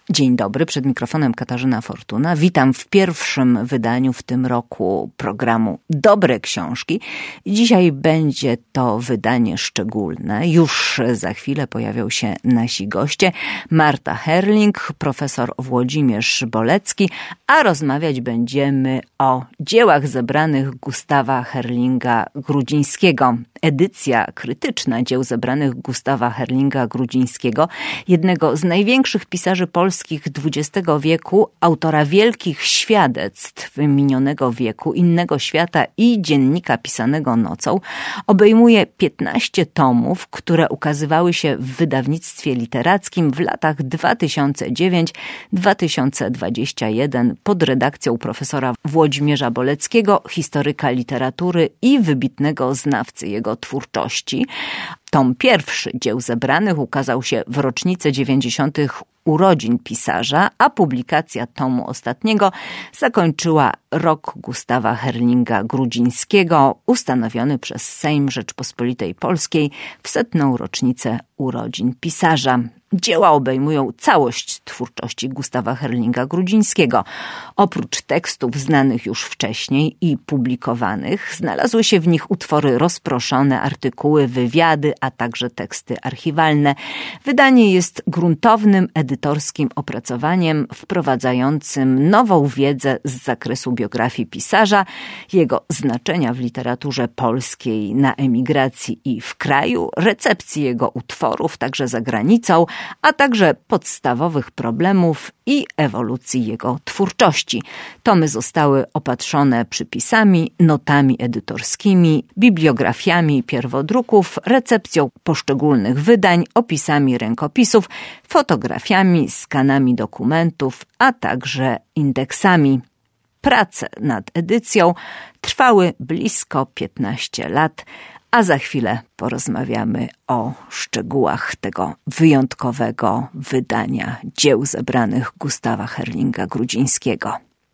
Dzień dobry, przed mikrofonem Katarzyna Fortuna. Witam w pierwszym wydaniu w tym roku programu Dobre Książki. Dzisiaj będzie to wydanie szczególne. Już za chwilę pojawią się nasi goście. Marta Herling, profesor Włodzimierz Bolecki, a rozmawiać będziemy o dziełach zebranych Gustawa Herlinga-Grudzińskiego. Edycja krytyczna dzieł zebranych Gustawa Herlinga-Grudzińskiego, jednego z największych pisarzy polskich XX wieku, autora wielkich świadectw minionego wieku, Innego świata i Dziennika pisanego nocą, obejmuje 15 tomów, które ukazywały się w wydawnictwie literackim w latach 2009-2021 pod redakcją profesora Włodzimierza Boleckiego, historyka literatury i wybitnego znawcy jego twórczości. Tom pierwszy dzieł zebranych ukazał się w rocznicę 90. urodzin pisarza, a publikacja tomu ostatniego zakończyła rok Gustawa Herlinga-Grudzińskiego, ustanowiony przez Sejm Rzeczpospolitej Polskiej w 100. rocznicę urodzin pisarza. Dzieła obejmują całość twórczości Gustawa Herlinga-Grudzińskiego. Oprócz tekstów znanych już wcześniej i publikowanych, znalazły się w nich utwory rozproszone, artykuły, wywiady, a także teksty archiwalne. Wydanie jest gruntownym, edytorskim opracowaniem wprowadzającym nową wiedzę z zakresu biografii pisarza, jego znaczenia w literaturze polskiej na emigracji i w kraju, recepcji jego utworów, także za granicą, a także podstawowych problemów i ewolucji jego twórczości. Tomy zostały opatrzone przypisami, notami edytorskimi, bibliografiami pierwodruków, recepcją poszczególnych wydań, opisami rękopisów, fotografiami, skanami dokumentów, a także indeksami. Prace nad edycją trwały blisko 15 lat, a za chwilę porozmawiamy o szczegółach tego wyjątkowego wydania dzieł zebranych Gustawa Herlinga-Grudzińskiego.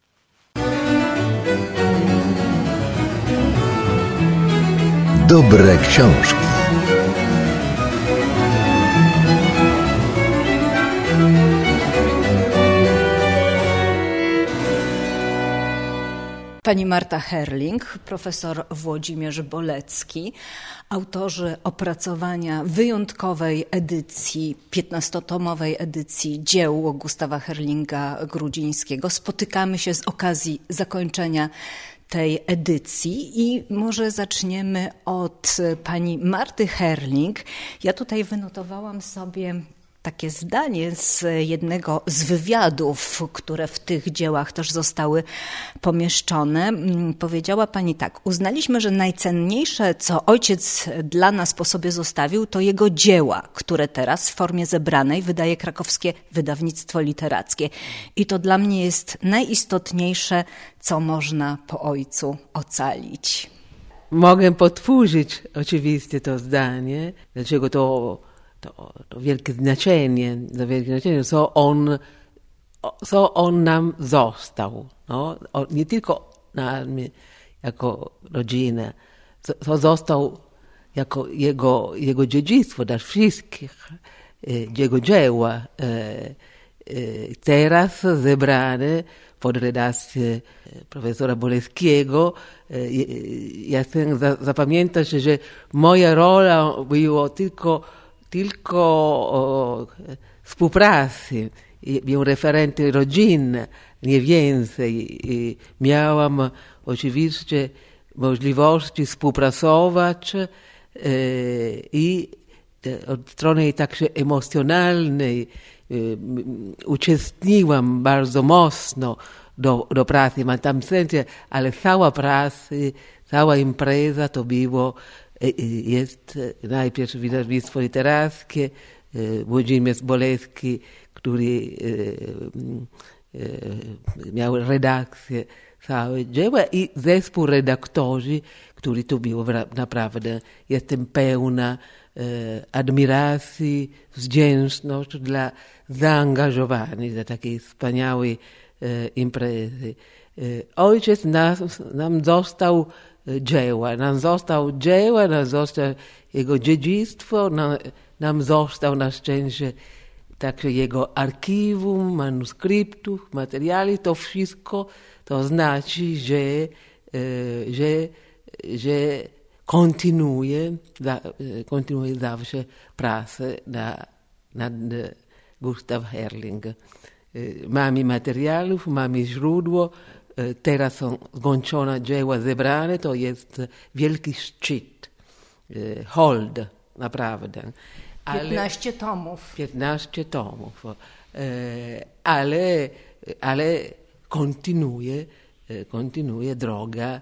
Dobre książki. Pani Marta Herling, profesor Włodzimierz Bolecki, autorzy opracowania wyjątkowej edycji, 15-tomowej edycji dzieł Gustawa Herlinga-Grudzińskiego. Spotykamy się z okazji zakończenia tej edycji i może zaczniemy od pani Marty Herling. Ja tutaj wynotowałam sobie takie zdanie z jednego z wywiadów, które w tych dziełach też zostały pomieszczone. Powiedziała pani tak: uznaliśmy, że najcenniejsze, co ojciec dla nas po sobie zostawił, to jego dzieła, które teraz w formie zebranej wydaje krakowskie wydawnictwo literackie. I to dla mnie jest najistotniejsze, co można po ojcu ocalić. Mogę potwórzyć oczywiście to zdanie, dlaczego to wielkie znaczenie, co on nam został. No? Nie tylko nam jako rodzina, co został jako jego dziedzictwo dla wszystkich, jego dzieła. Teraz zebrane pod redakcją profesora Boleckiego. Ja chcę zapamiętać, że moja rola była tylko współpracy. Byłem referentem rodzinny, nie więcej. Miałam oczywiście możliwości współpracować i od strony także emocjonalnej uczestniczyłam bardzo mocno do pracy. Mam tam sensie, ale cała praca, cała impreza to było, jest najpierw wydawnictwo literackie, Włodzimierz Bolecki, który miał redakcję całe dzieła i zespół redaktorzy, który tu był naprawdę. Jestem pełna admiracji, wdzięczności dla zaangażowanych za takiej wspaniałej imprezy. Ojciec nam został dzieła, nam został jego dziedzictwo, nam został na szczęście także jego archiwum, manuskryptów, materiali, to wszystko to znaczy, że kontynuuje zawsze pracę nad Gustav Herling. Mamy materiałów, mamy źródło, teraz są skończone dzieła zebrane, to jest wielki szczyt, hold, naprawdę. 15 tomów. 15 tomów, ale kontynuuje droga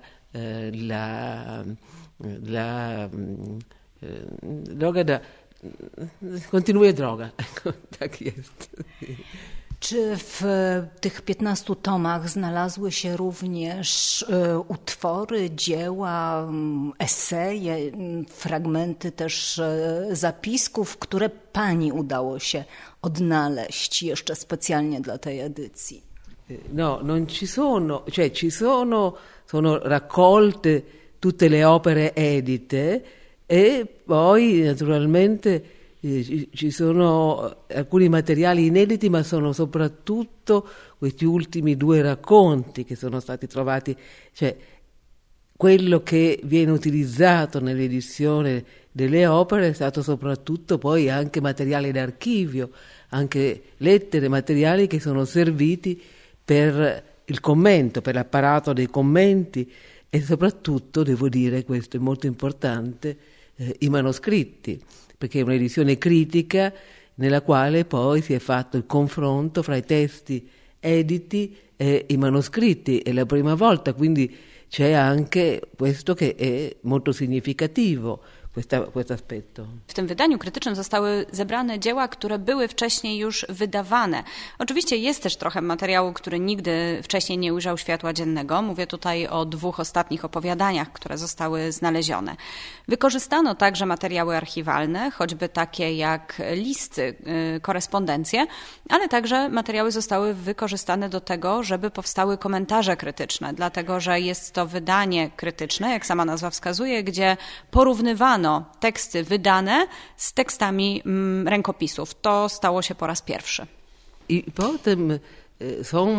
kontynuuje droga, tak jest. Czy w tych 15 tomach znalazły się również utwory, dzieła, eseje, fragmenty też zapisków, które pani udało się odnaleźć jeszcze specjalnie dla tej edycji? No, non ci sono, cioè sono raccolte tutte le opere edite e poi naturalmente ci sono alcuni materiali inediti, ma sono soprattutto questi ultimi 2 racconti che sono stati trovati, cioè quello che viene utilizzato nell'edizione delle opere è stato soprattutto poi anche materiale d'archivio, anche lettere, materiali che sono serviti per il commento, per l'apparato dei commenti e soprattutto, devo dire, questo è molto importante, i manoscritti, perché è un'edizione critica nella quale poi si è fatto il confronto fra i testi editi e i manoscritti. È la prima volta, quindi c'è anche questo che è molto significativo, questo aspetto. W tym wydaniu krytycznym zostały zebrane dzieła, które były wcześniej już wydawane. Oczywiście jest też trochę materiału, który nigdy wcześniej nie ujrzał światła dziennego. Mówię tutaj o 2 ostatnich opowiadaniach, które zostały znalezione. Wykorzystano także materiały archiwalne, choćby takie jak listy, korespondencje, ale także materiały zostały wykorzystane do tego, żeby powstały komentarze krytyczne, dlatego że jest to wydanie krytyczne, jak sama nazwa wskazuje, gdzie porównywano teksty wydane z tekstami rękopisów. To stało się po raz pierwszy. I potem sono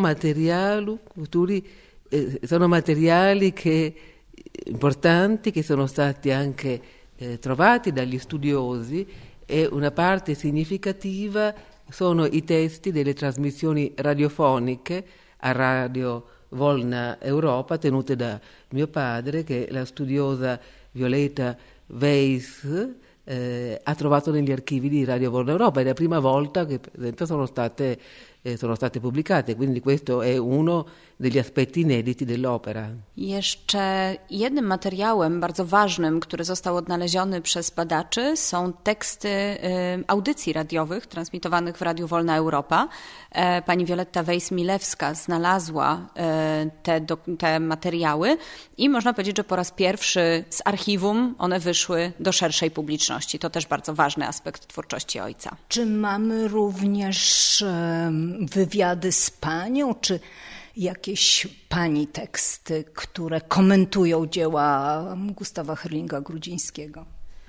materiali importanti che sono stati anche trovati dagli studiosi e una parte significativa sono i testi delle trasmissioni radiofoniche a Radio Wolna Europa tenute da mio padre, che la studiosa Violeta Weiss ha trovato negli archivi di Radio Wolna Europa. È la prima volta che per esempio sono state pubblicate, quindi questo è uno degli aspetti inediti dell'opera. Jeszcze jednym materiałem bardzo ważnym, który został odnaleziony przez badaczy, są teksty audycji radiowych transmitowanych w Radiu Wolna Europa. Pani Violetta Weiss-Milewska znalazła te materiały i można powiedzieć, że po raz pierwszy z archiwum one wyszły do szerszej publiczności. To też bardzo ważny aspekt twórczości ojca. Czy mamy również wywiady z panią, czy jakieś pani teksty, które komentują dzieła Gustawa Herlinga-Grudzińskiego?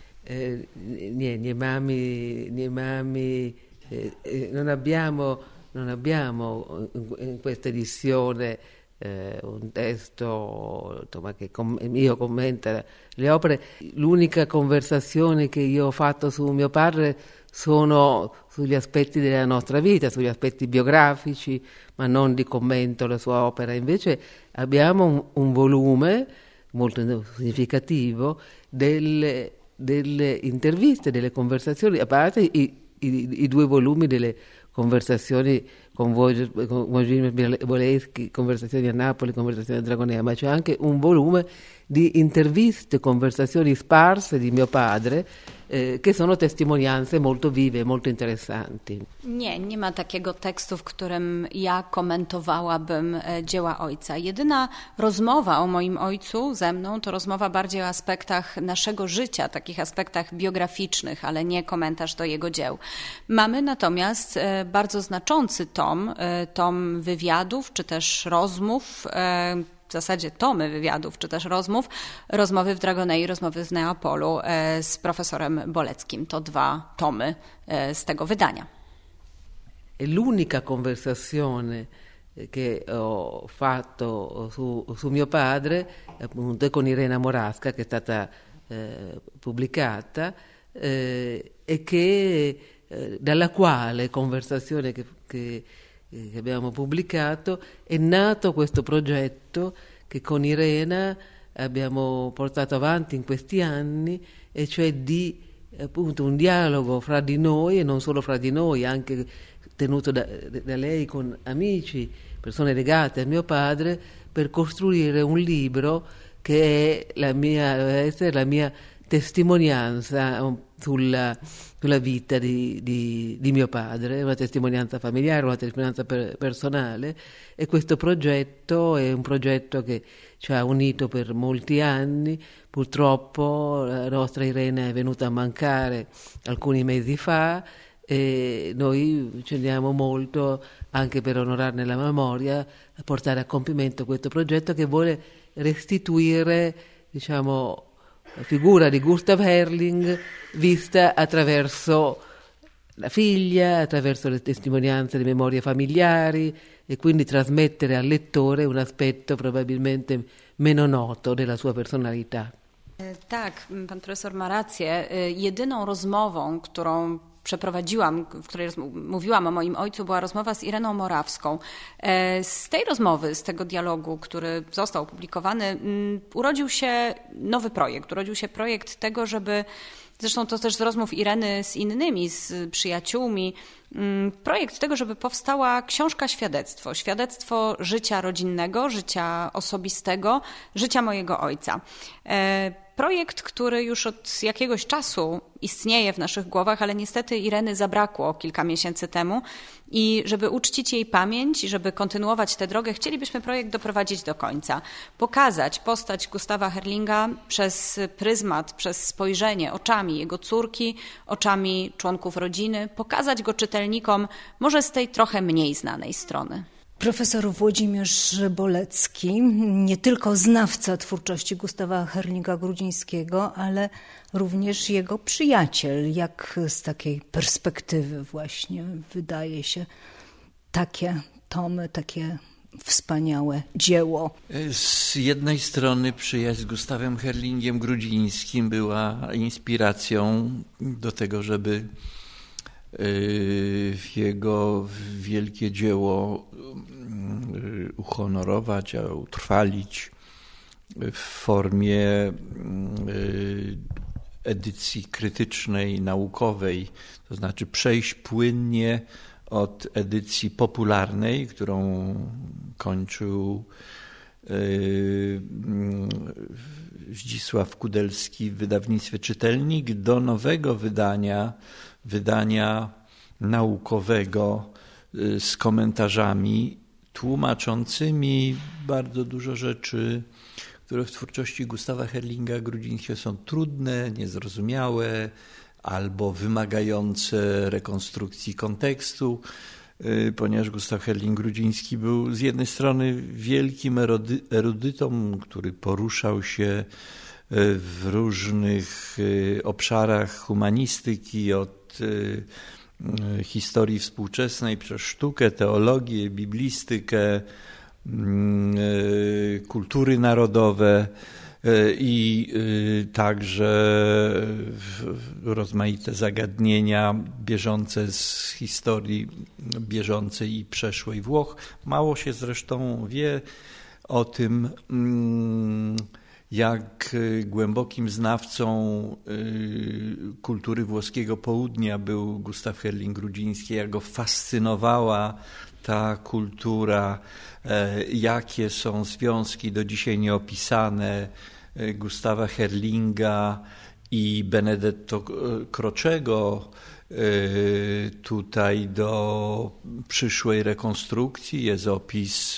Non abbiamo in questa edizione un testo che io commenta le opere. L'unica conversazione che io ho fatto su mio padre sono sugli aspetti della nostra vita, sugli aspetti biografici, ma non di commento alla sua opera. Invece abbiamo un volume molto significativo delle interviste, delle conversazioni, a parte i 2 volumi delle conversazioni con Wojciech Boleschi, conversazioni a Napoli, conversazioni a Dragonea, ma c'è anche un volume di interviste, conversazioni sparse di mio padre, che sono testimonianze molto vive, molto interessanti. Nie ma takiego tekstu, w którym ja komentowałabym dzieła ojca. Jedyna rozmowa o moim ojcu ze mną to rozmowa bardziej o aspektach naszego życia, takich aspektach biograficznych, ale nie komentarz do jego dzieł. Mamy natomiast bardzo znaczący tom wywiadów, czy też rozmów, w zasadzie tomy wywiadów, czy też rozmowy w Dragonei, rozmowy w Neapolu z profesorem Boleckim. To 2 tomy z tego wydania. E l'unica conversazione che ho fatto su mio padre, appunto, è con Irena Moravska, che è stata pubblicata, e che dalla quale conversazione che abbiamo pubblicato è nato questo progetto che con Irena abbiamo portato avanti in questi anni, e cioè di appunto un dialogo fra di noi, e non solo fra di noi, anche tenuto da lei con amici, persone legate a mio padre, per costruire un libro che è la mia testimonianza sulla vita di mio padre, una testimonianza familiare, una testimonianza personale. E questo progetto è un progetto che ci ha unito per molti anni. Purtroppo la nostra Irene è venuta a mancare alcuni mesi fa, e noi ci teniamo molto, anche per onorarne la memoria, a portare a compimento questo progetto che vuole restituire, diciamo, la figura di Gustav Herling vista attraverso la figlia, attraverso le testimonianze, le memorie familiari, e quindi trasmettere al lettore un aspetto probabilmente meno noto della sua personalità. Tak, pan profesor ma rację. Jedyną rozmową, którą przeprowadziłam, w której mówiłam o moim ojcu, była rozmowa z Ireną Morawską. Z tej rozmowy, z tego dialogu, który został opublikowany, urodził się nowy projekt. Urodził się projekt tego, żeby, zresztą to też z rozmów Ireny z innymi, z przyjaciółmi, projekt tego, żeby powstała książka świadectwo. Świadectwo życia rodzinnego, życia osobistego, życia mojego ojca. Projekt, który już od jakiegoś czasu istnieje w naszych głowach, ale niestety Ireny zabrakło kilka miesięcy temu, i żeby uczcić jej pamięć i żeby kontynuować tę drogę, chcielibyśmy projekt doprowadzić do końca. Pokazać postać Gustawa Herlinga przez pryzmat, przez spojrzenie oczami jego córki, oczami członków rodziny, pokazać go czytelnikom może z tej trochę mniej znanej strony. Profesor Włodzimierz Bolecki, nie tylko znawca twórczości Gustawa Herlinga-Grudzińskiego, ale również jego przyjaciel. Jak z takiej perspektywy właśnie wydaje się takie tomy, takie wspaniałe dzieło? Z jednej strony przyjaźń z Gustawem Herlingiem-Grudzińskim była inspiracją do tego, żeby jego wielkie dzieło uhonorować, a utrwalić w formie edycji krytycznej, naukowej, to znaczy przejść płynnie od edycji popularnej, którą kończył Zdzisław Kudelski w wydawnictwie Czytelnik, do nowego wydania naukowego z komentarzami tłumaczącymi bardzo dużo rzeczy, które w twórczości Gustawa Herlinga-Grudzińskiego są trudne, niezrozumiałe albo wymagające rekonstrukcji kontekstu, ponieważ Gustaw Herling-Grudziński był z jednej strony wielkim erudytą, który poruszał się w różnych obszarach humanistyki, od historii współczesnej przez sztukę, teologię, biblistykę, kultury narodowe i także rozmaite zagadnienia bieżące z historii bieżącej i przeszłej Włoch. Mało się zresztą wie o tym, jak głębokim znawcą kultury włoskiego południa był Gustaw Herling-Grudziński, jak go fascynowała ta kultura, jakie są związki do dzisiaj nieopisane Gustawa Herlinga i Benedetto Crociego tutaj do przyszłej rekonstrukcji. Jest opis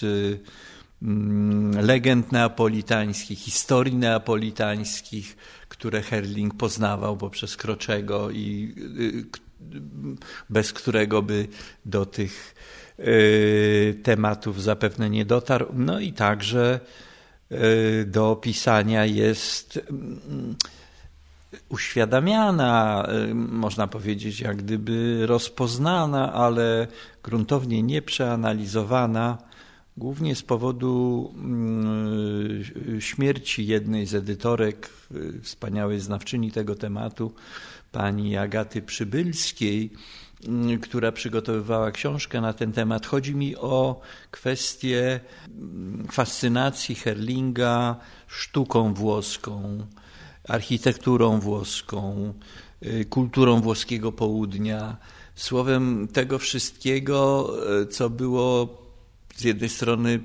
legend neapolitańskich, historii neapolitańskich, które Herling poznawał poprzez Crociego i bez którego by do tych tematów zapewne nie dotarł. No i także do opisania jest uświadamiana, można powiedzieć, jak gdyby rozpoznana, ale gruntownie nieprzeanalizowana, głównie z powodu śmierci jednej z edytorek, wspaniałej znawczyni tego tematu, pani Agaty Przybylskiej, która przygotowywała książkę na ten temat. Chodzi mi o kwestię fascynacji Herlinga sztuką włoską, architekturą włoską, kulturą włoskiego południa, słowem tego wszystkiego, co było z jednej strony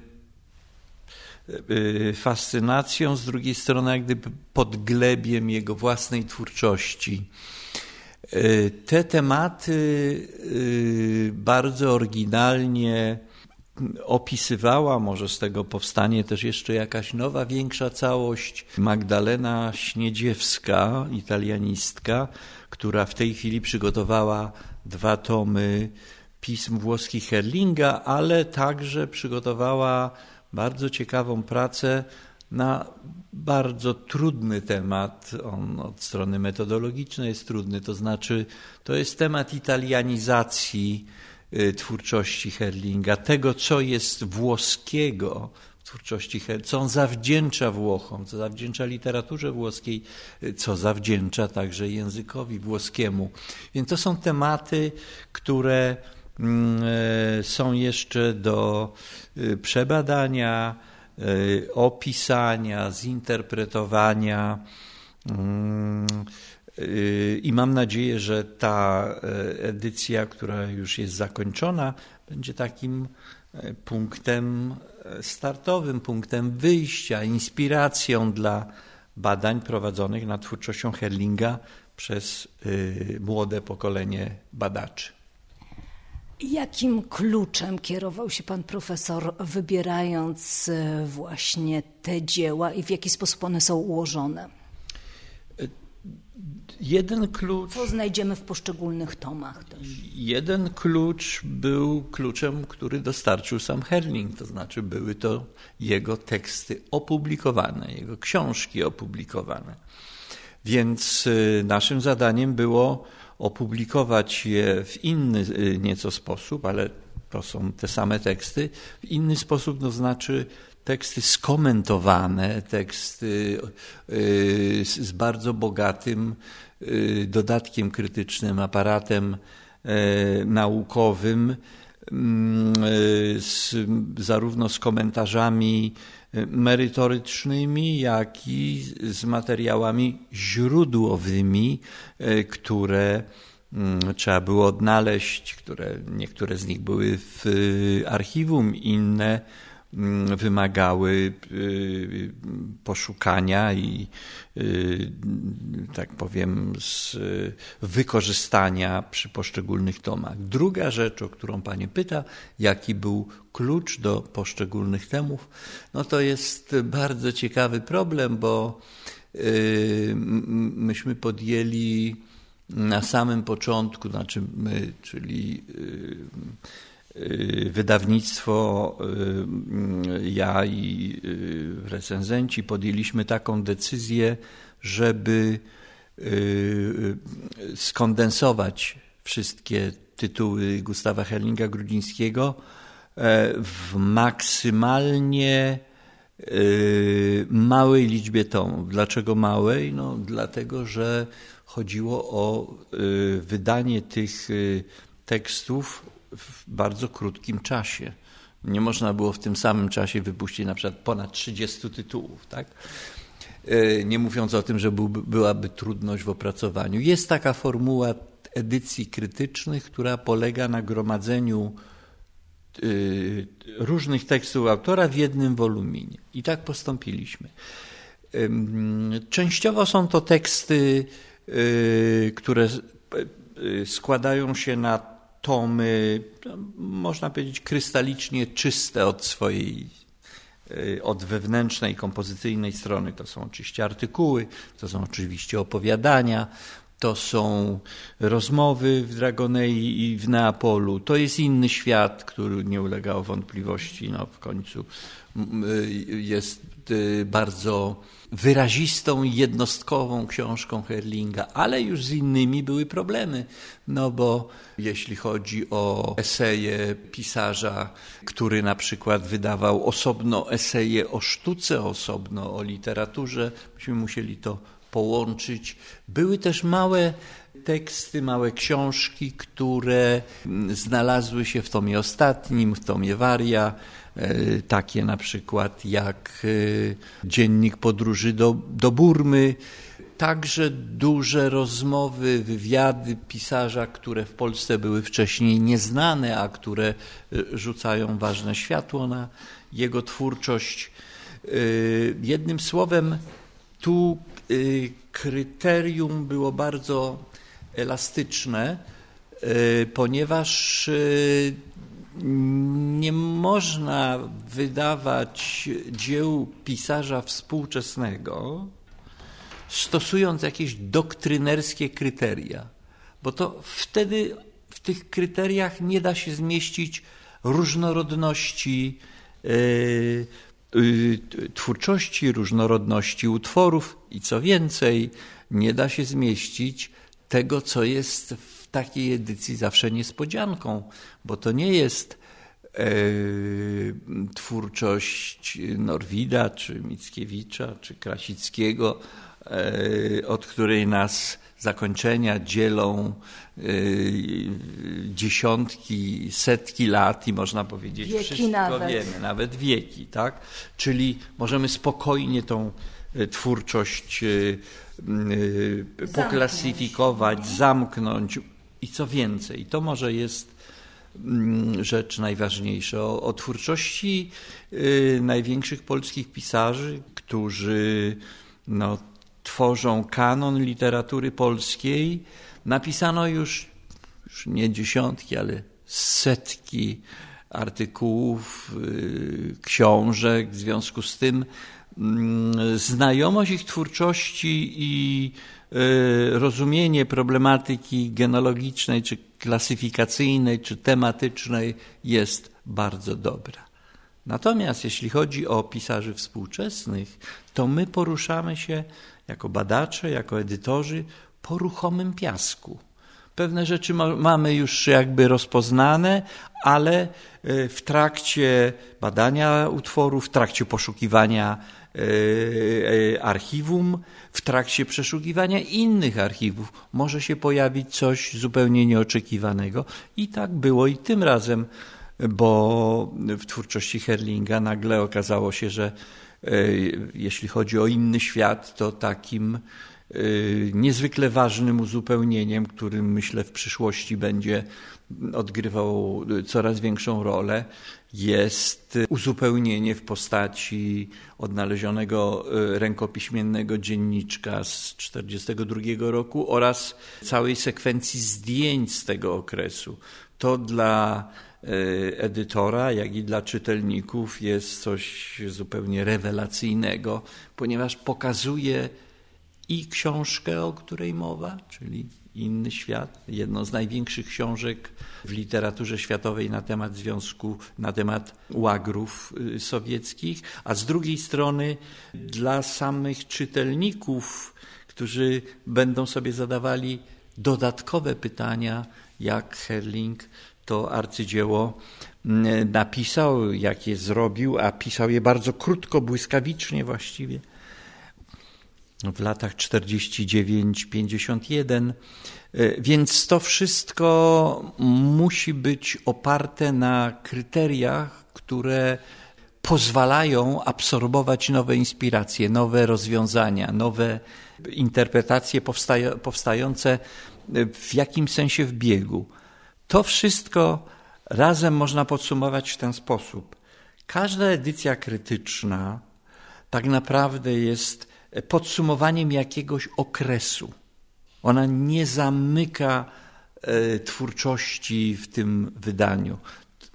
fascynacją, z drugiej strony jak gdyby podglebiem jego własnej twórczości. Te tematy bardzo oryginalnie opisywała, może z tego powstanie też jeszcze jakaś nowa, większa całość, Magdalena Śniedziewska, italianistka, która w tej chwili przygotowała 2 tomy pism włoskich Herlinga, ale także przygotowała bardzo ciekawą pracę na bardzo trudny temat. On od strony metodologicznej jest trudny, to znaczy to jest temat italianizacji twórczości Herlinga, tego, co jest włoskiego w twórczości Herlinga, co on zawdzięcza Włochom, co zawdzięcza literaturze włoskiej, co zawdzięcza także językowi włoskiemu. Więc to są tematy, które są jeszcze do przebadania, opisania, zinterpretowania i mam nadzieję, że ta edycja, która już jest zakończona, będzie takim punktem startowym, punktem wyjścia, inspiracją dla badań prowadzonych nad twórczością Herlinga przez młode pokolenie badaczy. Jakim kluczem kierował się pan profesor, wybierając właśnie te dzieła i w jaki sposób one są ułożone? Jeden klucz. Co znajdziemy w poszczególnych tomach też? Jeden klucz był kluczem, który dostarczył sam Herling, to znaczy były to jego teksty opublikowane, jego książki opublikowane. Więc naszym zadaniem było opublikować je w inny nieco sposób, ale to są te same teksty, w inny sposób, to znaczy teksty skomentowane, teksty z bardzo bogatym dodatkiem krytycznym, aparatem naukowym, zarówno z komentarzami merytorycznymi, jak i z materiałami źródłowymi, które trzeba było odnaleźć, niektóre z nich były w archiwum, inne wymagały poszukania i, tak powiem, wykorzystania przy poszczególnych tomach. Druga rzecz, o którą pani pyta, jaki był klucz do poszczególnych tomów, no to jest bardzo ciekawy problem, bo myśmy podjęli na samym początku, znaczy my, czyli wydawnictwo, ja i recenzenci podjęliśmy taką decyzję, żeby skondensować wszystkie tytuły Gustawa Herlinga-Grudzińskiego w maksymalnie małej liczbie tomów. Dlaczego małej? No, dlatego, że chodziło o wydanie tych tekstów w bardzo krótkim czasie. Nie można było w tym samym czasie wypuścić na przykład ponad 30 tytułów, tak? Nie mówiąc o tym, że byłaby trudność w opracowaniu. Jest taka formuła edycji krytycznych, która polega na gromadzeniu różnych tekstów autora w jednym woluminie. I tak postąpiliśmy. Częściowo są to teksty, które składają się na tomy, można powiedzieć, krystalicznie czyste od wewnętrznej, kompozycyjnej strony. To są oczywiście artykuły, to są oczywiście opowiadania, to są rozmowy w Dragonei i w Neapolu. To jest inny świat, który nie ulegał wątpliwości. W końcu jest bardzo wyrazistą i jednostkową książką Herlinga, ale już z innymi były problemy, bo jeśli chodzi o eseje pisarza, który na przykład wydawał osobno eseje o sztuce, osobno o literaturze, myśmy musieli to połączyć. Były też małe teksty, małe książki, które znalazły się w tomie ostatnim, w tomie Waria, takie na przykład jak Dziennik podróży do Burmy, także duże rozmowy, wywiady pisarza, które w Polsce były wcześniej nieznane, a które rzucają ważne światło na jego twórczość. Jednym słowem, tu kryterium było bardzo elastyczne, ponieważ nie można wydawać dzieł pisarza współczesnego stosując jakieś doktrynerskie kryteria, bo to wtedy w tych kryteriach nie da się zmieścić różnorodności twórczości, różnorodności utworów i co więcej, nie da się zmieścić tego, co jest w takiej edycji zawsze niespodzianką, bo to nie jest twórczość Norwida, czy Mickiewicza, czy Krasickiego, od której nas zakończenia dzielą dziesiątki, setki lat i można powiedzieć wieki wszystko wiemy, nawet wieki, tak? Czyli możemy spokojnie tą twórczość poklasyfikować, zamknąć i co więcej. To może jest rzecz najważniejsza. O twórczości największych polskich pisarzy, którzy tworzą kanon literatury polskiej, napisano już nie dziesiątki, ale setki artykułów, książek. W związku z tym znajomość ich twórczości i rozumienie problematyki genealogicznej, czy klasyfikacyjnej, czy tematycznej jest bardzo dobra. Natomiast jeśli chodzi o pisarzy współczesnych, to my poruszamy się jako badacze, jako edytorzy po ruchomym piasku. Pewne rzeczy mamy już jakby rozpoznane, ale w trakcie badania utworów, w trakcie poszukiwania archiwum, w trakcie przeszukiwania innych archiwów może się pojawić coś zupełnie nieoczekiwanego. I tak było i tym razem, bo w twórczości Herlinga nagle okazało się, że jeśli chodzi o inny świat, to takim niezwykle ważnym uzupełnieniem, którym myślę w przyszłości będzie odgrywał coraz większą rolę, jest uzupełnienie w postaci odnalezionego rękopiśmiennego dzienniczka z 1942 roku oraz całej sekwencji zdjęć z tego okresu. To dla edytora, jak i dla czytelników jest coś zupełnie rewelacyjnego, ponieważ pokazuje i książkę, o której mowa, czyli Inny świat, jedną z największych książek w literaturze światowej na temat związku, na temat łagrów sowieckich, a z drugiej strony dla samych czytelników, którzy będą sobie zadawali dodatkowe pytania, jak Herling to arcydzieło napisał, jak je zrobił, a pisał je bardzo krótko, błyskawicznie właściwie, w latach 49-51, więc to wszystko musi być oparte na kryteriach, które pozwalają absorbować nowe inspiracje, nowe rozwiązania, nowe interpretacje powstające w jakimś sensie w biegu. To wszystko razem można podsumować w ten sposób. Każda edycja krytyczna tak naprawdę jest podsumowaniem jakiegoś okresu. Ona nie zamyka twórczości w tym wydaniu.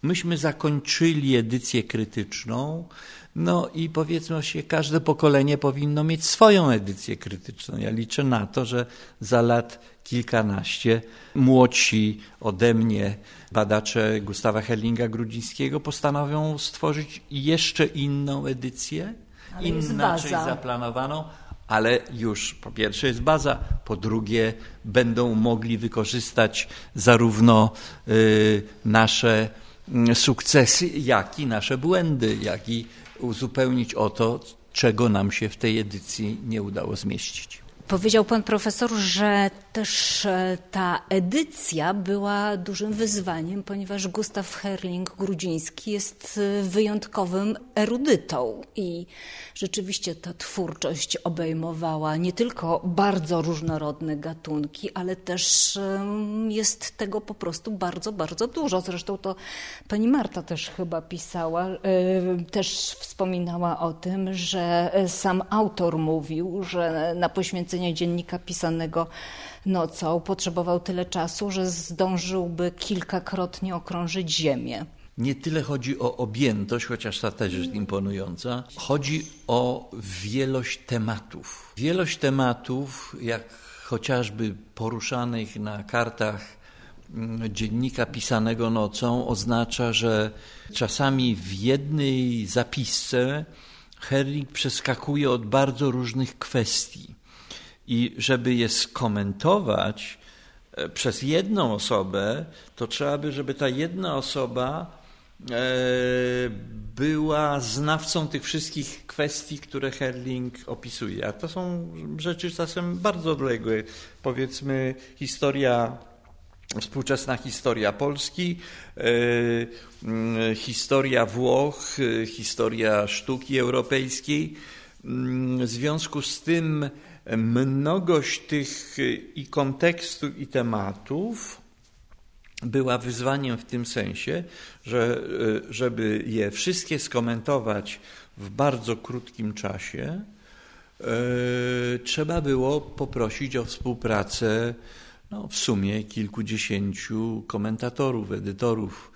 Myśmy zakończyli edycję krytyczną, no i powiedzmy się, każde pokolenie powinno mieć swoją edycję krytyczną. Ja liczę na to, że za lat kilkanaście młodsi ode mnie badacze Gustawa Herlinga-Grudzińskiego postanowią stworzyć jeszcze inną edycję, inaczej zaplanowaną, ale już po pierwsze jest baza, po drugie będą mogli wykorzystać zarówno nasze sukcesy, jak i nasze błędy, jak i uzupełnić o to, czego nam się w tej edycji nie udało zmieścić. Powiedział pan profesor, że też ta edycja była dużym wyzwaniem, ponieważ Gustaw Herling-Grudziński jest wyjątkowym erudytą i rzeczywiście ta twórczość obejmowała nie tylko bardzo różnorodne gatunki, ale też jest tego po prostu bardzo, bardzo dużo. Zresztą to pani Marta też chyba pisała, też wspominała o tym, że sam autor mówił, że na poświęcenie dziennika pisanego nocą potrzebował tyle czasu, że zdążyłby kilkakrotnie okrążyć Ziemię. Nie tyle chodzi o objętość, chociaż ta też jest imponująca. Chodzi o wielość tematów. Wielość tematów, jak chociażby poruszanych na kartach dziennika pisanego nocą, oznacza, że czasami w jednej zapisce Herling przeskakuje od bardzo różnych kwestii. I żeby je skomentować przez jedną osobę, to trzeba by, żeby ta jedna osoba była znawcą tych wszystkich kwestii, które Herling opisuje. A to są rzeczy czasem bardzo odległe. Powiedzmy współczesna historia Polski, historia Włoch, historia sztuki europejskiej. W związku z tym mnogość tych i kontekstu, i tematów była wyzwaniem w tym sensie, że żeby je wszystkie skomentować w bardzo krótkim czasie, trzeba było poprosić o współpracę w sumie kilkudziesięciu komentatorów, edytorów.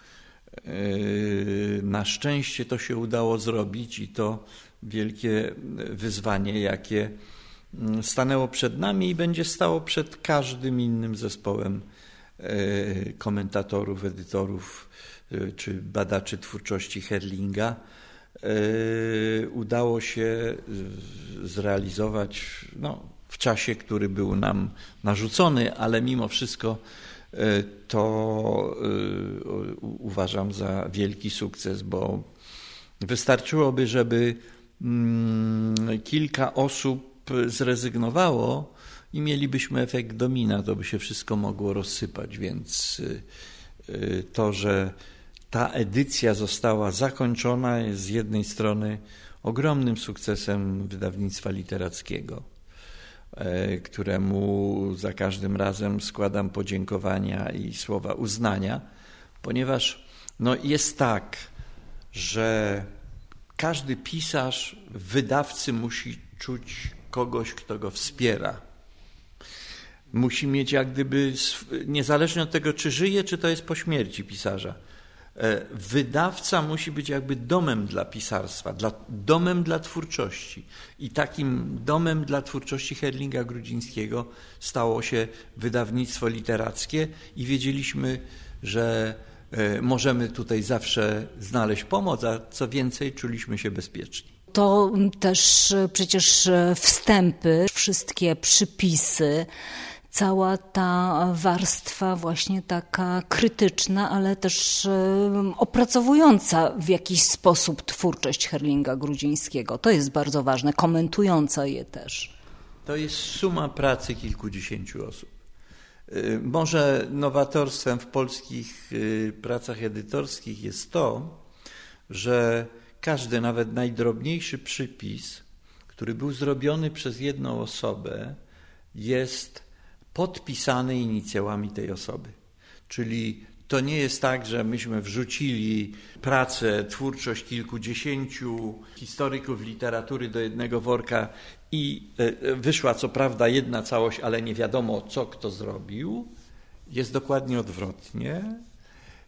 Na szczęście to się udało zrobić i to wielkie wyzwanie, jakie stanęło przed nami i będzie stało przed każdym innym zespołem komentatorów, edytorów czy badaczy twórczości Herlinga. Udało się zrealizować w czasie, który był nam narzucony, ale mimo wszystko to uważam za wielki sukces, bo wystarczyłoby, żeby kilka osób zrezygnowało i mielibyśmy efekt domina, to by się wszystko mogło rozsypać, więc to, że ta edycja została zakończona, jest z jednej strony ogromnym sukcesem wydawnictwa literackiego, któremu za każdym razem składam podziękowania i słowa uznania, ponieważ jest tak, że każdy pisarz w wydawcy musi czuć kogoś, kto go wspiera. Musi mieć jak gdyby, niezależnie od tego, czy żyje, czy to jest po śmierci pisarza, wydawca musi być jakby domem dla pisarstwa, domem dla twórczości. I takim domem dla twórczości Herlinga-Grudzińskiego stało się wydawnictwo literackie i wiedzieliśmy, że możemy tutaj zawsze znaleźć pomoc, a co więcej, czuliśmy się bezpieczni. To też przecież wstępy, wszystkie przypisy, cała ta warstwa właśnie taka krytyczna, ale też opracowująca w jakiś sposób twórczość Herlinga-Grudzińskiego. To jest bardzo ważne, komentująca je też. To jest suma pracy kilkudziesięciu osób. Może nowatorstwem w polskich pracach edytorskich jest to, że każdy, nawet najdrobniejszy przypis, który był zrobiony przez jedną osobę, jest podpisany inicjałami tej osoby. Czyli to nie jest tak, że myśmy wrzucili pracę, twórczość kilkudziesięciu historyków literatury do jednego worka i wyszła co prawda jedna całość, ale nie wiadomo, co kto zrobił. Jest dokładnie odwrotnie.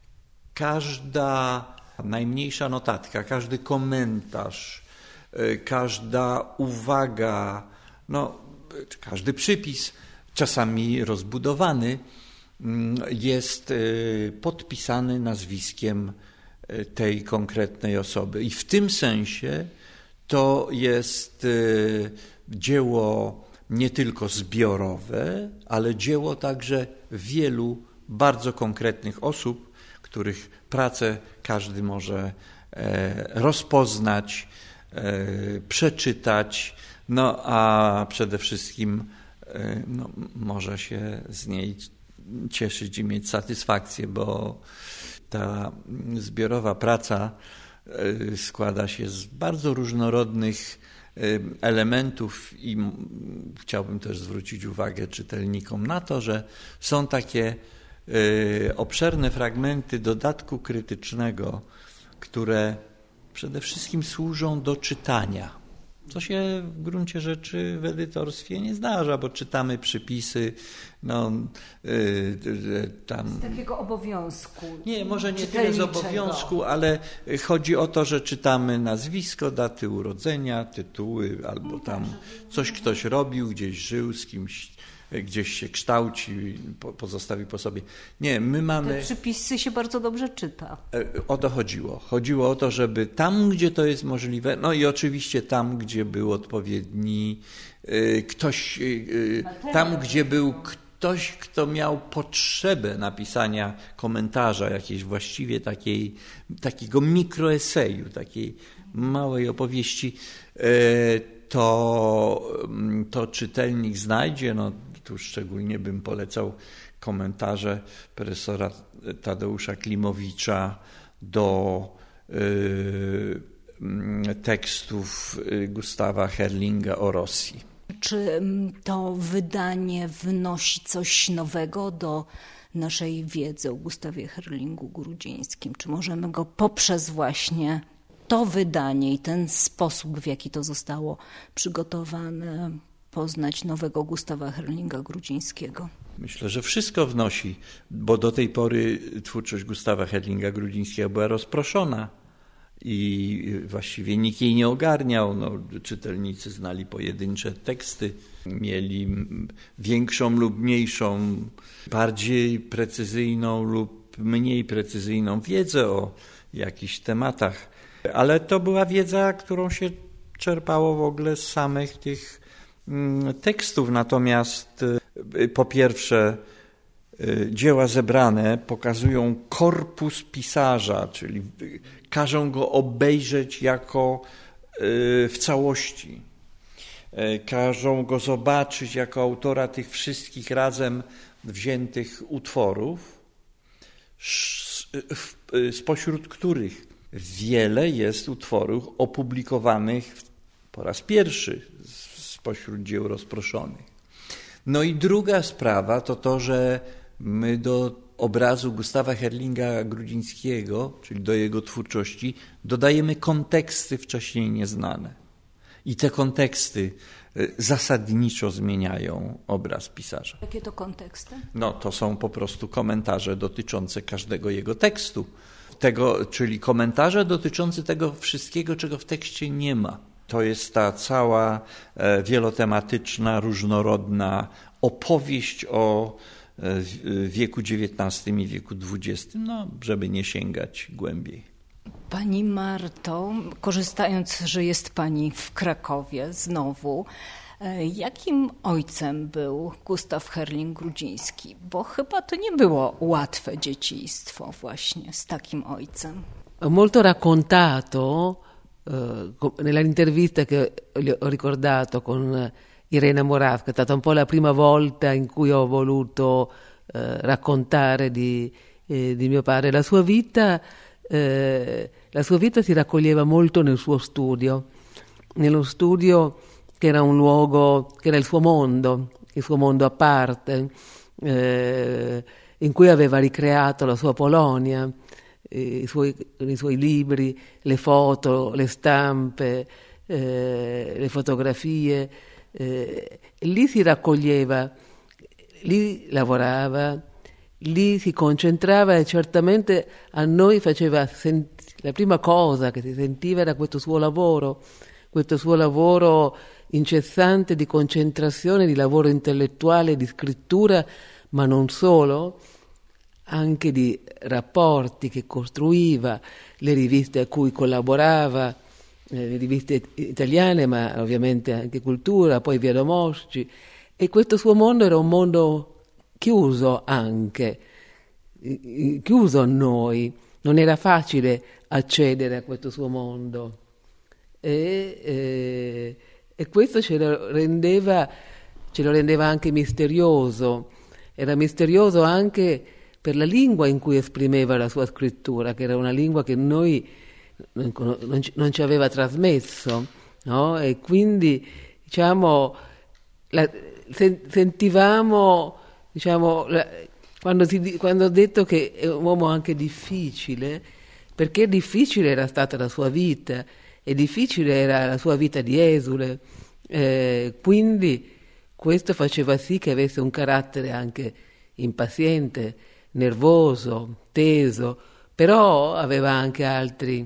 każda najmniejsza notatka, każdy komentarz, każda uwaga, każdy przypis, czasami rozbudowany, jest podpisany nazwiskiem tej konkretnej osoby. I w tym sensie to jest dzieło nie tylko zbiorowe, ale dzieło także wielu bardzo konkretnych osób, których pracę każdy może rozpoznać, przeczytać, a przede wszystkim może się z niej cieszyć i mieć satysfakcję, bo ta zbiorowa praca składa się z bardzo różnorodnych elementów i chciałbym też zwrócić uwagę czytelnikom na to, że są takie obszerne fragmenty dodatku krytycznego, które przede wszystkim służą do czytania, co się w gruncie rzeczy w edytorstwie nie zdarza, bo czytamy przypisy, tam... Z takiego obowiązku. Nie, może nie tyle z obowiązku, ale chodzi o to, że czytamy nazwisko, daty urodzenia, tytuły, albo tam coś ktoś robił, gdzieś żył z kimś, gdzieś się kształci, pozostawi po sobie. Nie, my mamy... Te przypisy się bardzo dobrze czyta. O to chodziło. Chodziło o to, żeby tam, gdzie to jest możliwe, i oczywiście tam, gdzie był odpowiedni ktoś, tam, gdzie był ktoś, kto miał potrzebę napisania komentarza, jakiejś właściwie takiego mikroeseju, takiej małej opowieści, to czytelnik znajdzie. Tu szczególnie bym polecał komentarze profesora Tadeusza Klimowicza do tekstów Gustawa Herlinga o Rosji. Czy to wydanie wnosi coś nowego do naszej wiedzy o Gustawie Herlingu Grudzińskim? Czy możemy go poprzez właśnie to wydanie i ten sposób, w jaki to zostało przygotowane, poznać nowego Gustawa Herlinga Grudzińskiego? Myślę, że wszystko wnosi, bo do tej pory twórczość Gustawa Herlinga Grudzińskiego była rozproszona i właściwie nikt jej nie ogarniał. Czytelnicy znali pojedyncze teksty, mieli większą lub mniejszą, bardziej precyzyjną lub mniej precyzyjną wiedzę o jakichś tematach, ale to była wiedza, którą się czerpało w ogóle z samych tych tekstów. Natomiast po pierwsze dzieła zebrane pokazują korpus pisarza, czyli każą go obejrzeć jako w całości. Każą go zobaczyć jako autora tych wszystkich razem wziętych utworów, spośród których wiele jest utworów opublikowanych po raz pierwszy spośród dzieł rozproszonych. I druga sprawa to, że my do obrazu Gustawa Herlinga Grudzińskiego, czyli do jego twórczości, dodajemy konteksty wcześniej nieznane. I te konteksty zasadniczo zmieniają obraz pisarza. Jakie to konteksty? To są po prostu komentarze dotyczące każdego jego tekstu. Czyli komentarze dotyczące tego wszystkiego, czego w tekście nie ma. To jest ta cała wielotematyczna, różnorodna opowieść o wieku XIX i wieku XX, żeby nie sięgać głębiej. Pani Marto, korzystając, że jest Pani w Krakowie znowu, jakim ojcem był Gustaw Herling Grudziński? Bo chyba to nie było łatwe dzieciństwo właśnie z takim ojcem. Molto raccontato nell'intervista che ho ricordato con Irena Moravska, è stata un po' la prima volta in cui ho voluto raccontare di mio padre. La sua vita si raccoglieva molto nel suo studio, nello studio che era un luogo, che era il suo mondo a parte, in cui aveva ricreato la sua Polonia, i suoi libri, le foto, le stampe, le fotografie. Lì si raccoglieva, lì lavorava, lì si concentrava e certamente a noi faceva la prima cosa che si sentiva era questo suo lavoro incessante di concentrazione, di lavoro intellettuale, di scrittura, ma non solo, anche di rapporti che costruiva, le riviste a cui collaborava, le riviste italiane, ma ovviamente anche Cultura, poi Via Domosci, e questo suo mondo era un mondo chiuso anche, chiuso a noi, non era facile accedere a questo suo mondo e questo ce lo rendeva anche misterioso, era misterioso anche per la lingua in cui esprimeva la sua scrittura, che era una lingua che noi non ci aveva trasmesso, no? E quindi diciamo sentivamo, diciamo, quando ho detto che è un uomo anche difficile, perché difficile era stata la sua vita e difficile era la sua vita di esule, quindi questo faceva sì che avesse un carattere anche impaziente, nervoso, teso, però aveva anche altri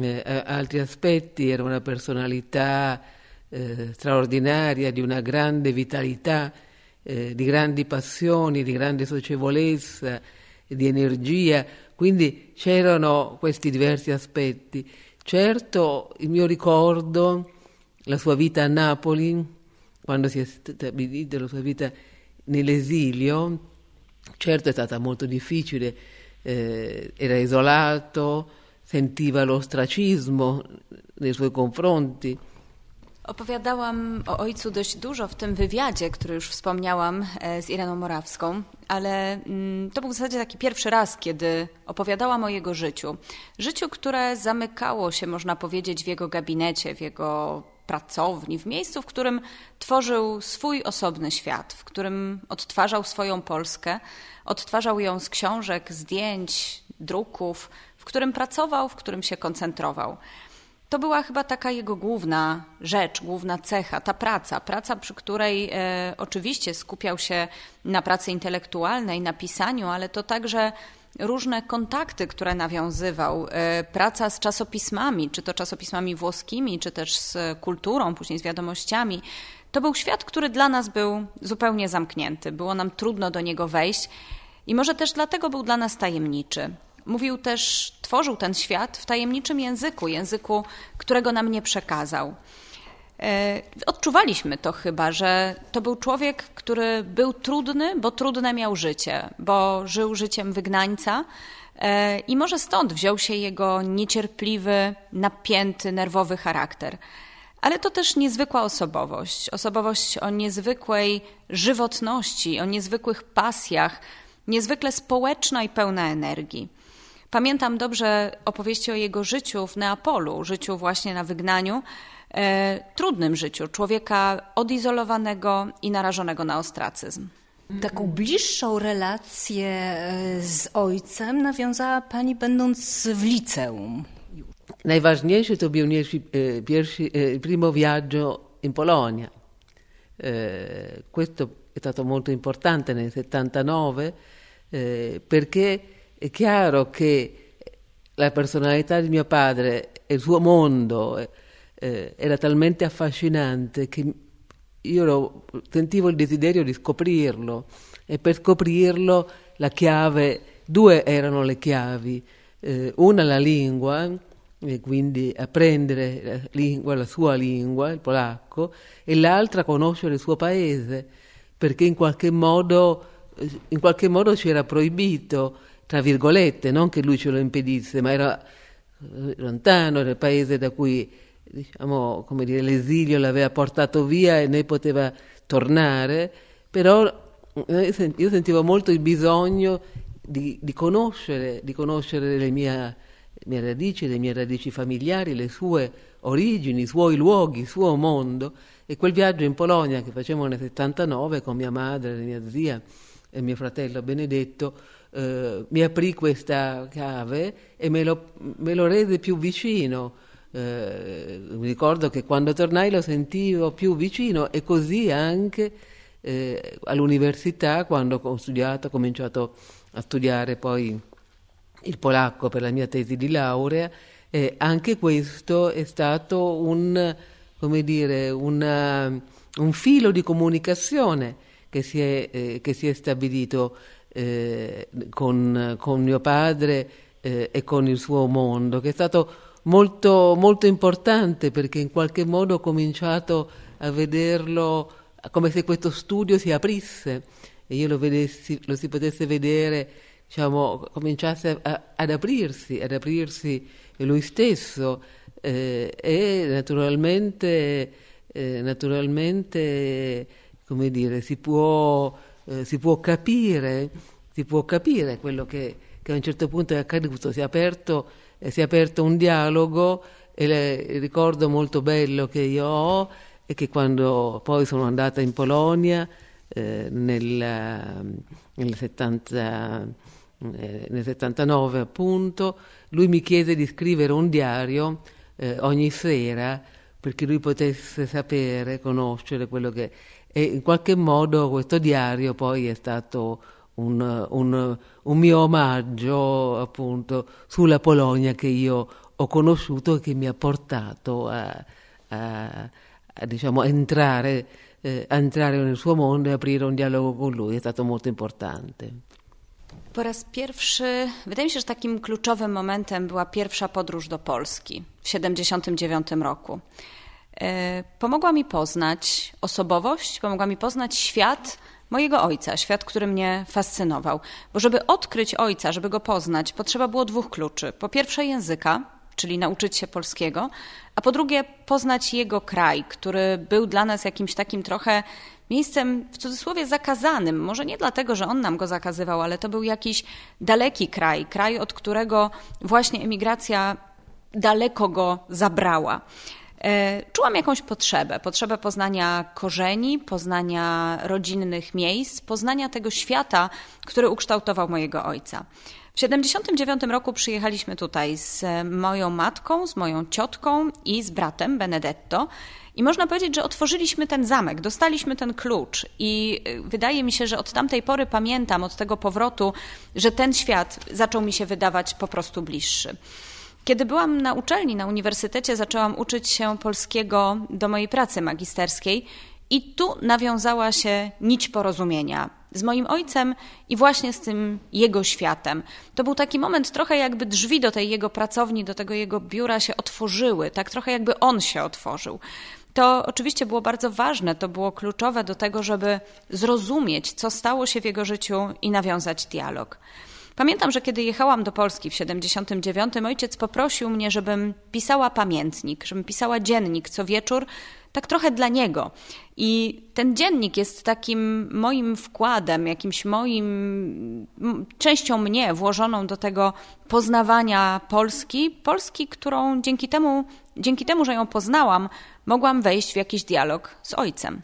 aspetti, era una personalità straordinaria, di una grande vitalità, di grandi passioni, di grande socievolezza, di energia, quindi c'erano questi diversi aspetti. Certo, il mio ricordo, la sua vita a Napoli, quando si è stabilita la sua vita nell'esilio, certo è stata molto difficile, era isolato, sentiva l'ostracismo nei suoi confronti. Opowiadałam o ojcu dość dużo w tym wywiadzie, który już wspomniałam z Ireną Morawską, ale to był w zasadzie taki pierwszy raz, kiedy opowiadałam o jego życiu. Życiu, które zamykało się, można powiedzieć, w jego gabinecie, w jego pracowni, w miejscu, w którym tworzył swój osobny świat, w którym odtwarzał swoją Polskę, odtwarzał ją z książek, zdjęć, druków, w którym pracował, w którym się koncentrował. To była chyba taka jego główna rzecz, główna cecha, ta praca, przy której oczywiście skupiał się na pracy intelektualnej, na pisaniu, ale to także różne kontakty, które nawiązywał, praca z czasopismami, czy to czasopismami włoskimi, czy też z Kulturą, później z Wiadomościami. To był świat, który dla nas był zupełnie zamknięty. Było nam trudno do niego wejść i może też dlatego był dla nas tajemniczy. Mówił też, tworzył ten świat w tajemniczym języku, którego nam nie przekazał. Odczuwaliśmy to chyba, że to był człowiek, który był trudny, bo trudne miał życie, bo żył życiem wygnańca i może stąd wziął się jego niecierpliwy, napięty, nerwowy charakter. Ale to też niezwykła osobowość o niezwykłej żywotności, o niezwykłych pasjach, niezwykle społeczna i pełna energii. Pamiętam dobrze opowieści o jego życiu w Neapolu, życiu właśnie na wygnaniu, trudnym życiu człowieka odizolowanego i narażonego na ostracyzm. Taką bliższą relację z ojcem nawiązała pani będąc w liceum. Najważniejsze to był il primo viaggio in Polonia. Questo è stato molto importante nel 79 perché è chiaro che la personalità di mio padre e il suo mondo era talmente affascinante che io sentivo il desiderio di scoprirlo e per scoprirlo due erano le chiavi, una la lingua, e quindi apprendere la sua lingua, il polacco, e l'altra conoscere il suo paese, perché in qualche modo ci era proibito, tra virgolette, non che lui ce lo impedisse, ma era lontano, era il paese da cui, diciamo, come dire, l'esilio l'aveva portato via e ne poteva tornare, però io sentivo molto il bisogno di conoscere le mie radici familiari, le sue origini, i suoi luoghi, il suo mondo. E quel viaggio in Polonia che facevamo nel 79 con mia madre, mia zia e mio fratello Benedetto mi aprì questa chiave e me lo rese più vicino. Mi ricordo che quando tornai lo sentivo più vicino, e così anche all'università, quando ho studiato, ho cominciato a studiare poi il polacco per la mia tesi di laurea, anche questo è stato un filo di comunicazione che si è stabilito con mio padre e con il suo mondo, che è stato molto, molto importante, perché in qualche modo ho cominciato a vederlo come se questo studio si aprisse e io lo si potesse vedere, diciamo, cominciasse ad aprirsi lui stesso, e naturalmente, come dire, si può capire quello che a un certo punto è accaduto. Si è aperto un dialogo, e il ricordo molto bello che io ho è che quando poi sono andata in Polonia nel 79 appunto, lui mi chiese di scrivere un diario ogni sera perché lui potesse sapere, conoscere quello che... E in qualche modo questo diario poi è stato un mio omaggio appunto sulla Polonia che io ho conosciuto e che mi ha portato a diciamo entrare nel suo mondo e aprire un dialogo con lui. È stato molto importante. Po raz pierwszy, wydaje mi się, że takim kluczowym momentem była pierwsza podróż do Polski w 1979 roku. Pomogła mi poznać osobowość, pomogła mi poznać świat mojego ojca, świat, który mnie fascynował. Bo żeby odkryć ojca, żeby go poznać, potrzeba było 2 kluczy. Po pierwsze języka, czyli nauczyć się polskiego, a po drugie poznać jego kraj, który był dla nas jakimś takim trochę miejscem w cudzysłowie zakazanym. Może nie dlatego, że on nam go zakazywał, ale to był jakiś daleki kraj, od którego właśnie emigracja daleko go zabrała. Czułam jakąś potrzebę poznania korzeni, poznania rodzinnych miejsc, poznania tego świata, który ukształtował mojego ojca. W 1979 roku przyjechaliśmy tutaj z moją matką, z moją ciotką i z bratem Benedetto i można powiedzieć, że otworzyliśmy ten zamek, dostaliśmy ten klucz i wydaje mi się, że od tamtej pory pamiętam, od tego powrotu, że ten świat zaczął mi się wydawać po prostu bliższy. Kiedy byłam na uczelni, na uniwersytecie, zaczęłam uczyć się polskiego do mojej pracy magisterskiej i tu nawiązała się nić porozumienia z moim ojcem i właśnie z tym jego światem. To był taki moment trochę jakby drzwi do tej jego pracowni, do tego jego biura się otworzyły, tak trochę jakby on się otworzył. To oczywiście było bardzo ważne, to było kluczowe do tego, żeby zrozumieć, co stało się w jego życiu i nawiązać dialog. Pamiętam, że kiedy jechałam do Polski w 1979, ojciec poprosił mnie, żebym pisała pamiętnik, żebym pisała dziennik co wieczór, tak trochę dla niego. I ten dziennik jest takim moim wkładem, jakimś częścią mnie włożoną do tego poznawania Polski, którą dzięki temu, że ją poznałam, mogłam wejść w jakiś dialog z ojcem.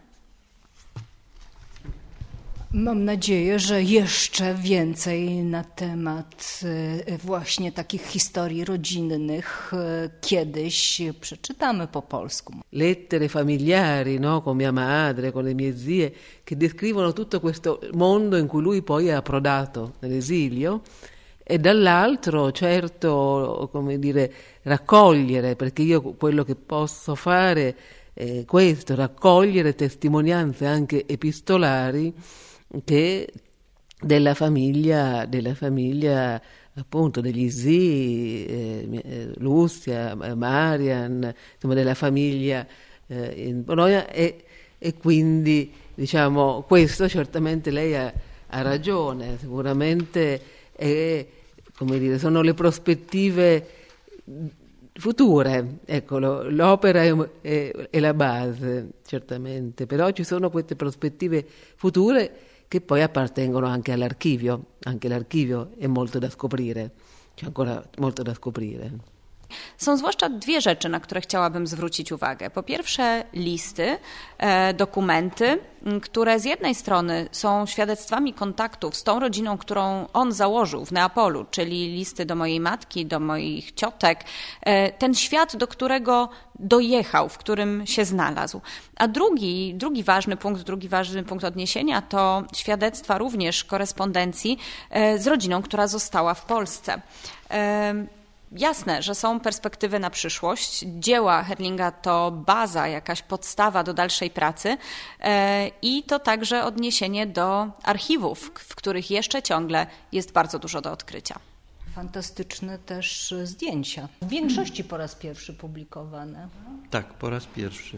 Mam nadzieję, że jeszcze więcej na temat właśnie takich historii rodzinnych kiedyś przeczytamy po polsku. Lettere familiari, no? Con mia madre, con le mie zie, che descrivono tutto questo mondo in cui lui poi è approdato nell'esilio, e dall'altro, certo, come dire, raccogliere, perché io quello che posso fare è questo, raccogliere testimonianze anche epistolari che della famiglia appunto degli zii, Lucia, Marian, insomma della famiglia in Polonia e quindi diciamo questo certamente lei ha ragione, sicuramente come dire, sono le prospettive future, ecco, l'opera è la base certamente, però ci sono queste prospettive future che poi appartengono anche all'archivio è molto da scoprire, c'è ancora molto da scoprire. Są zwłaszcza dwie rzeczy, na które chciałabym zwrócić uwagę. Po pierwsze listy, dokumenty, które z jednej strony są świadectwami kontaktów z tą rodziną, którą on założył w Neapolu, czyli listy do mojej matki, do moich ciotek, ten świat, do którego dojechał, w którym się znalazł. A drugi ważny punkt odniesienia to świadectwa również korespondencji z rodziną, która została w Polsce. Jasne, że są perspektywy na przyszłość. Dzieła Herlinga to baza, jakaś podstawa do dalszej pracy i to także odniesienie do archiwów, w których jeszcze ciągle jest bardzo dużo do odkrycia. Fantastyczne też zdjęcia. W większości po raz pierwszy publikowane. Tak, po raz pierwszy.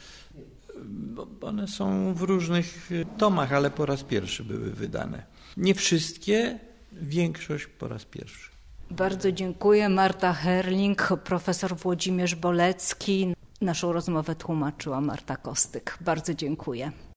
One są w różnych tomach, ale po raz pierwszy były wydane. Nie wszystkie, większość po raz pierwszy. Bardzo dziękuję. Marta Herling, profesor Włodzimierz Bolecki. Naszą rozmowę tłumaczyła Marta Kostyk. Bardzo dziękuję.